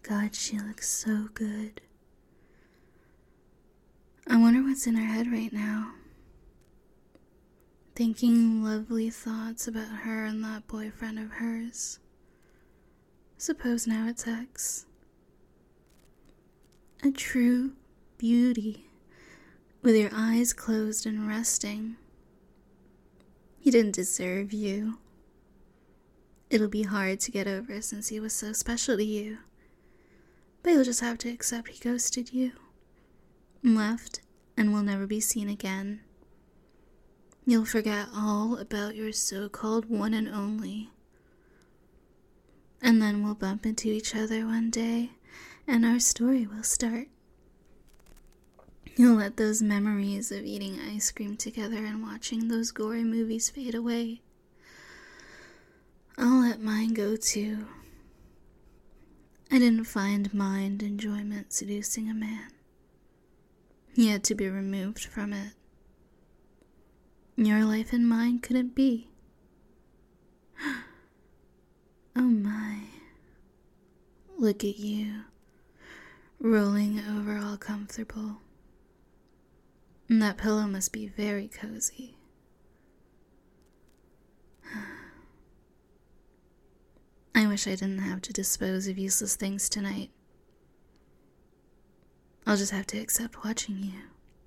God, she looks so good. I wonder what's in her head right now. Thinking lovely thoughts about her and that boyfriend of hers. Suppose now it's ex. A true beauty, with your eyes closed and resting. He didn't deserve you. It'll be hard to get over since he was so special to you. But you'll just have to accept he ghosted you. Left and will never be seen again. You'll forget all about your so-called one and only. And then we'll bump into each other one day, and our story will start. You'll let those memories of eating ice cream together and watching those gory movies fade away. I'll let mine go too. I didn't find mind enjoyment seducing a man. He had to be removed from it. Your life and mine couldn't be. Oh my. Look at you, rolling over all comfortable. And that pillow must be very cozy. I wish I didn't have to dispose of useless things tonight. I'll just have to accept watching you.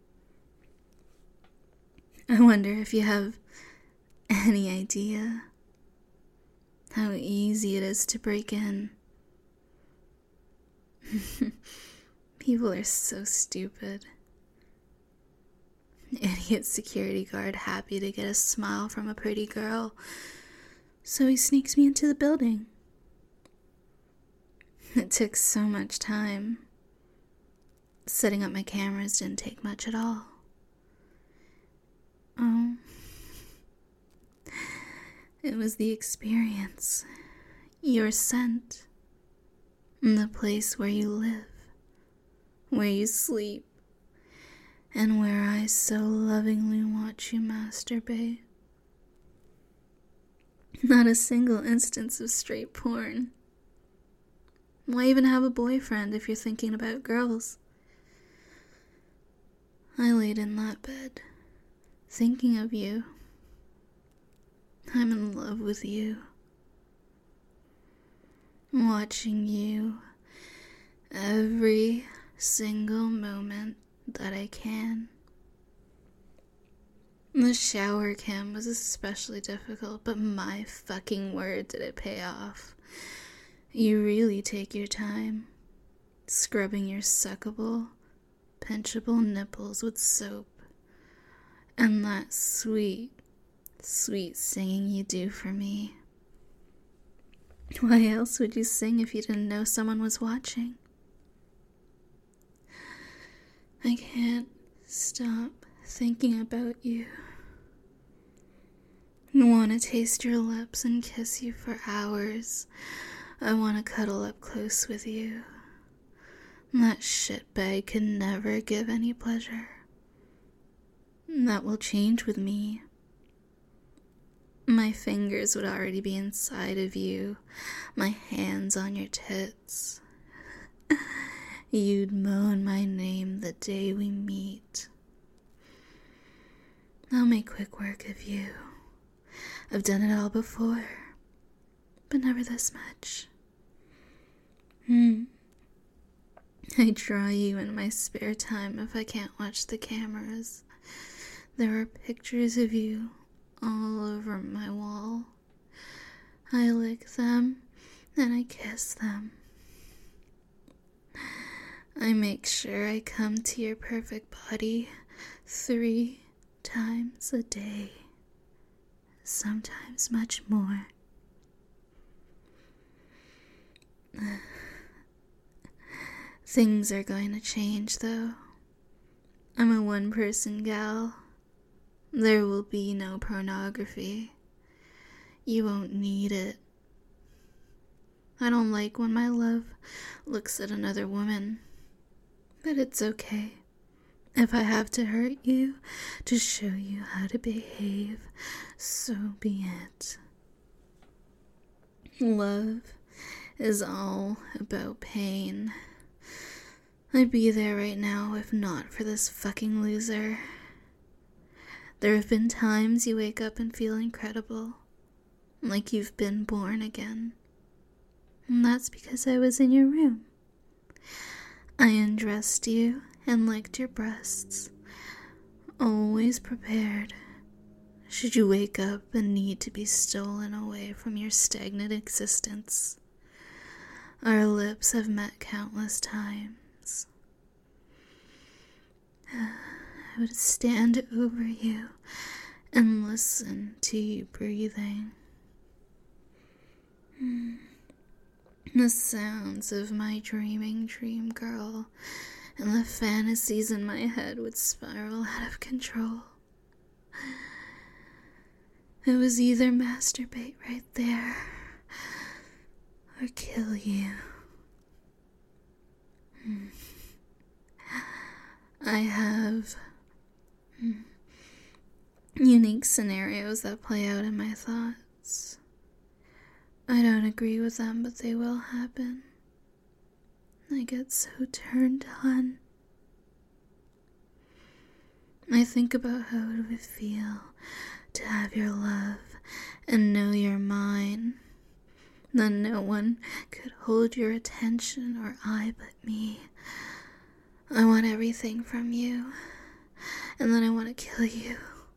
I wonder if you have any idea how easy it is to break in. People are so stupid. Idiot security guard happy to get a smile from a pretty girl, so he sneaks me into the building. It took so much time. Setting up my cameras didn't take much at all. Oh, it was the experience, your scent, the place where you live, where you sleep, and where I so lovingly watch you masturbate. Not a single instance of straight porn. Why even have a boyfriend if you're thinking about girls? I laid in that bed, thinking of you. I'm in love with you. Watching you every single moment that I can. The shower cam was especially difficult, but my fucking word did it pay off. You really take your time, scrubbing your suckable, pinchable nipples with soap, and that sweet, sweet singing you do for me. Why else would you sing if you didn't know someone was watching? I can't stop thinking about you. I want to taste your lips and kiss you for hours. I want to cuddle up close with you. That shitbag could never give any pleasure. That will change with me. My fingers would already be inside of you, my hands on your tits. You'd moan my name the day we meet. I'll make quick work of you. I've done it all before, but never this much. I draw you in my spare time if I can't watch the cameras. There are pictures of you all over my wall. I lick them and I kiss them. I make sure I come to your perfect body 3 times a day, sometimes much more. Things are going to change, though. I'm a one-person gal. There will be no pornography. You won't need it. I don't like when my love looks at another woman, but it's okay. If I have to hurt you to show you how to behave, so be it. Love is all about pain. I'd be there right now if not for this fucking loser. There have been times you wake up and feel incredible, like you've been born again. And that's because I was in your room. I undressed you and licked your breasts, always prepared should you wake up and need to be stolen away from your stagnant existence. Our lips have met countless times. I would stand over you and listen to you breathing. The sounds of my dreaming dream girl and the fantasies in my head would spiral out of control. It was either masturbate right there or kill you. I have unique scenarios that play out in my thoughts. I don't agree with them, but they will happen. I get so turned on. I think about how it would feel to have your love and know you're mine. That no one could hold your attention or eye but me. I want everything from you, and then I want to kill you.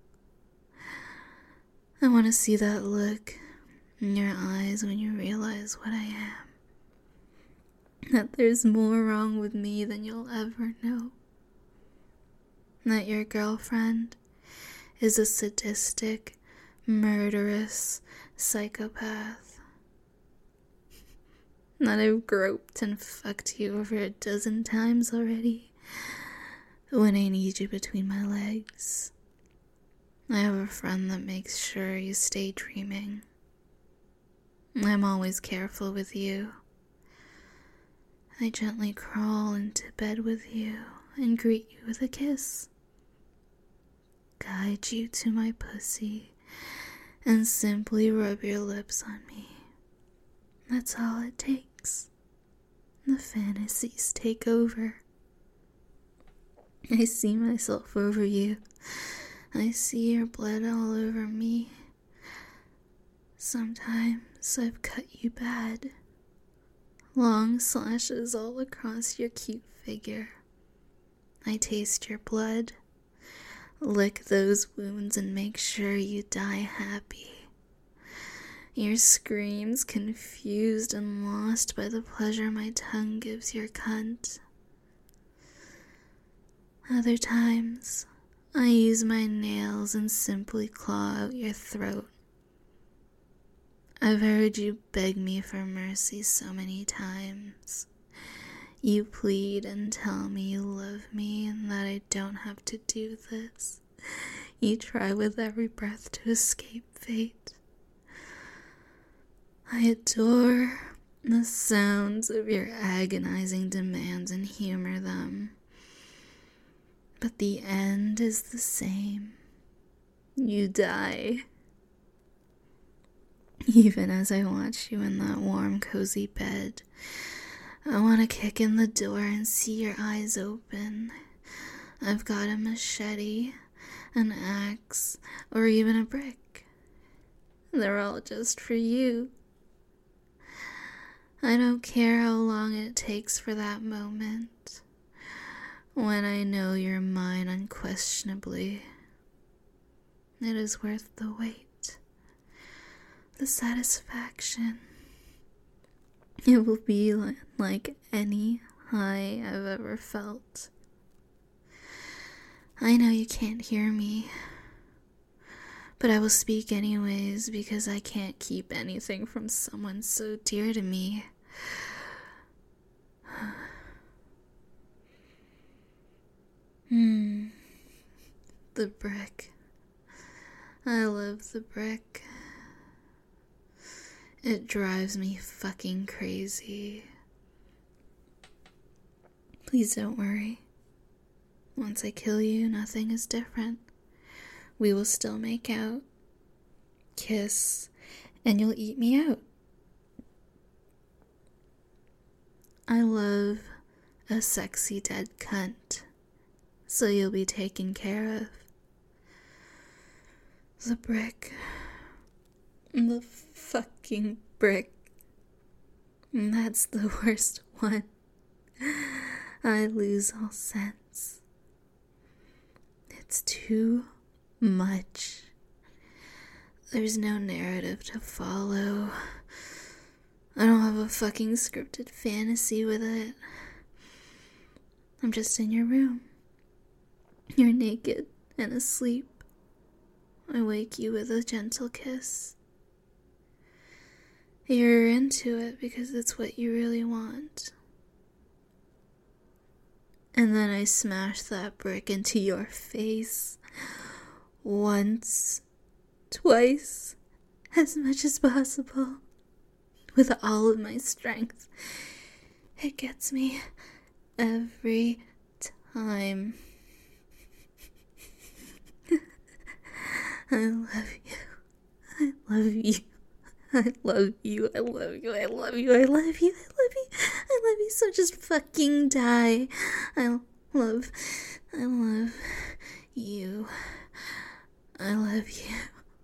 I want to see that look in your eyes when you realize what I am. That there's more wrong with me than you'll ever know. That your girlfriend is a sadistic, murderous psychopath. That I've groped and fucked you over a dozen times already when I need you between my legs. I have a friend that makes sure you stay dreaming. I'm always careful with you. I gently crawl into bed with you and greet you with a kiss. Guide you to my pussy and simply rub your lips on me. That's all it takes. The fantasies take over. I see myself over you. I see your blood all over me. Sometimes I've cut you bad. Long slashes all across your cute figure. I taste your blood, lick those wounds and make sure you die happy. Your screams confused and lost by the pleasure my tongue gives your cunt. Other times, I use my nails and simply claw out your throat. I've heard you beg me for mercy so many times. You plead and tell me you love me and that I don't have to do this. You try with every breath to escape fate. I adore the sounds of your agonizing demands and humor them. But the end is the same. You die. Even as I watch you in that warm, cozy bed, I want to kick in the door and see your eyes open. I've got a machete, an axe, or even a brick. They're all just for you. I don't care how long it takes for that moment, when I know you're mine unquestionably. It is worth the wait. The satisfaction. It will be like any high I've ever felt. I know you can't hear me, but I will speak anyways because I can't keep anything from someone so dear to me. The brick. I love the brick. It drives me fucking crazy. Please don't worry. Once I kill you, nothing is different. We will still make out, kiss, and you'll eat me out. I love a sexy dead cunt, so you'll be taken care of. The brick. The fucking brick. That's the worst one. I lose all sense. It's too much. There's no narrative to follow. I don't have a fucking scripted fantasy with it. I'm just in your room. You're naked and asleep. I wake you with a gentle kiss. You're into it because it's what you really want. And then I smash that brick into your face. Once, twice, as much as possible. With all of my strength. It gets me every time. I love you. I love you. I love you. I love you. I love you. I love you. I love you. I love you. So just fucking die. I love you. I love you.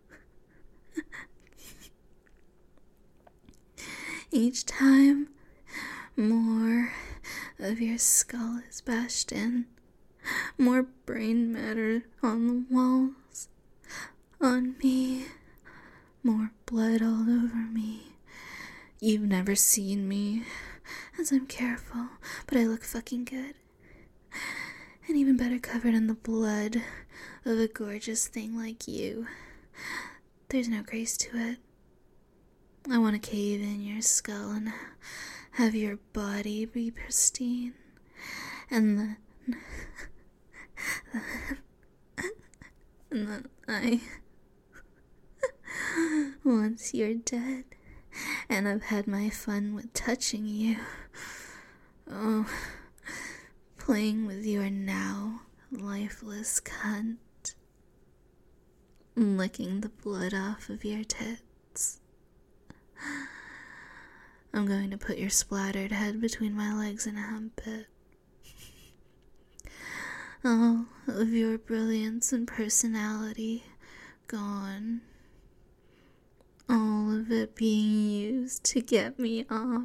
Each time more of your skull is bashed in, more brain matter on the walls, on me, more blood all over me. You've never seen me, as I'm careful, but I look fucking good. And even better covered in the blood of a gorgeous thing like you. There's no grace to it. I want to cave in your skull and have your body be pristine. And then I... Once you're dead, and I've had my fun with touching you. Oh, playing with your now lifeless cunt. Licking the blood off of your tits. I'm going to put your splattered head between my legs and hump it. All of your brilliance and personality gone. All of it being used to get me off.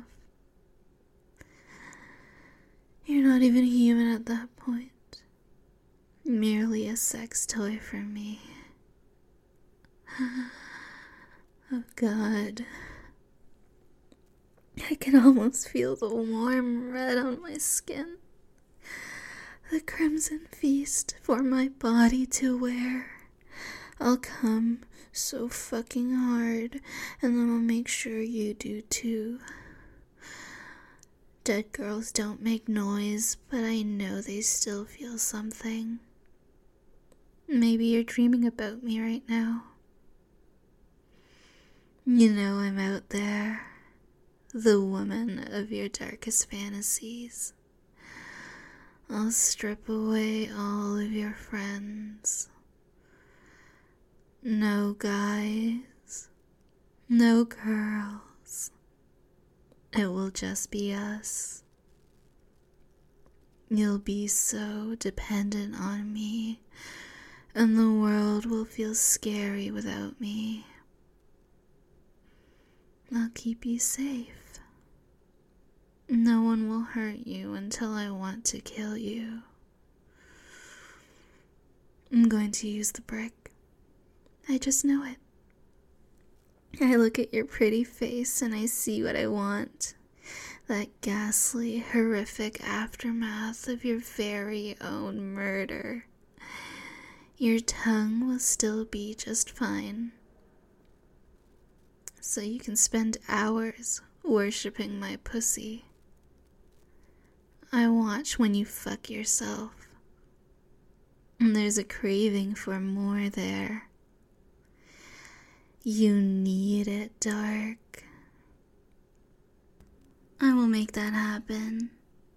You're not even human at that point. Merely a sex toy for me. Oh God. I can almost feel the warm red on my skin. The crimson feast for my body to wear. I'll come so fucking hard, and then I'll make sure you do too. Dead girls don't make noise, but I know they still feel something. Maybe you're dreaming about me right now. You know I'm out there, the woman of your darkest fantasies. I'll strip away all of your friends. No guys, no girls. It will just be us. You'll be so dependent on me, and the world will feel scary without me. I'll keep you safe. No one will hurt you until I want to kill you. I'm going to use the brick. I just know it. I look at your pretty face and I see what I want. That ghastly, horrific aftermath of your very own murder. Your tongue will still be just fine. So you can spend hours worshipping my pussy. I watch when you fuck yourself. And there's a craving for more there. You need it, Dark. I will make that happen.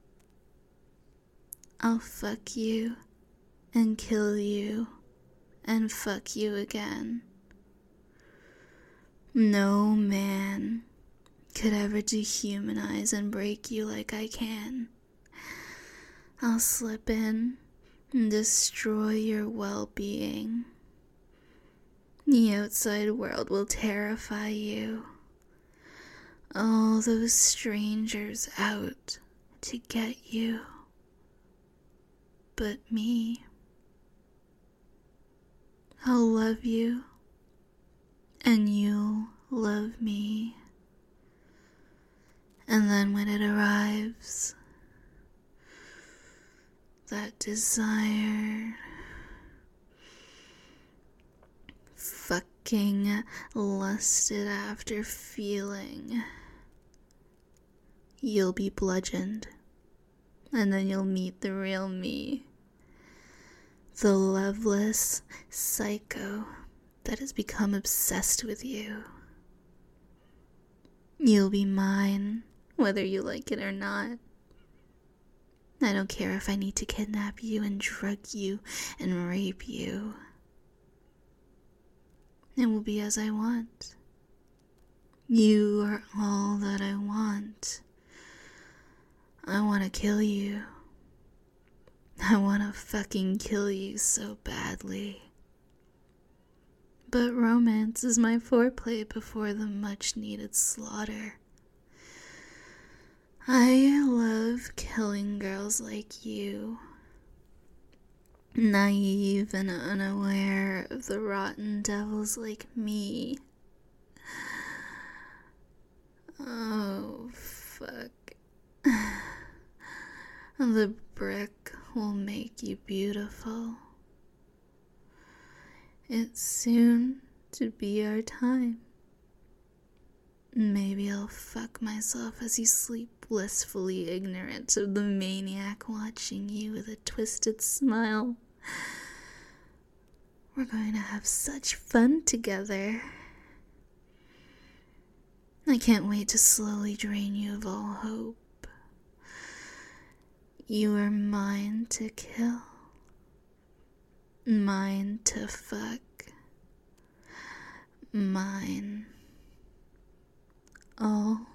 I'll fuck you and kill you and fuck you again. No man could ever dehumanize and break you like I can, I'll slip in and destroy your well-being. The outside world will terrify you. All those strangers out to get you. But me, I'll love you, and you'll love me. And then when it arrives, that desired, fucking lusted after feeling, you'll be bludgeoned, and then you'll meet the real me. The loveless psycho that has become obsessed with you. You'll be mine, whether you like it or not. I don't care if I need to kidnap you and drug you and rape you. It will be as I want. You are all that I want. I want to kill you. I want to fucking kill you so badly. But romance is my foreplay before the much-needed slaughter. I love killing girls like you, naive and unaware of the rotten devils like me. Oh, fuck. The brick will make you beautiful. It's soon to be our time. Maybe I'll fuck myself as you sleep blissfully ignorant of the maniac watching you with a twisted smile. We're going to have such fun together. I can't wait to slowly drain you of all hope. You are mine to kill, mine to fuck, mine, all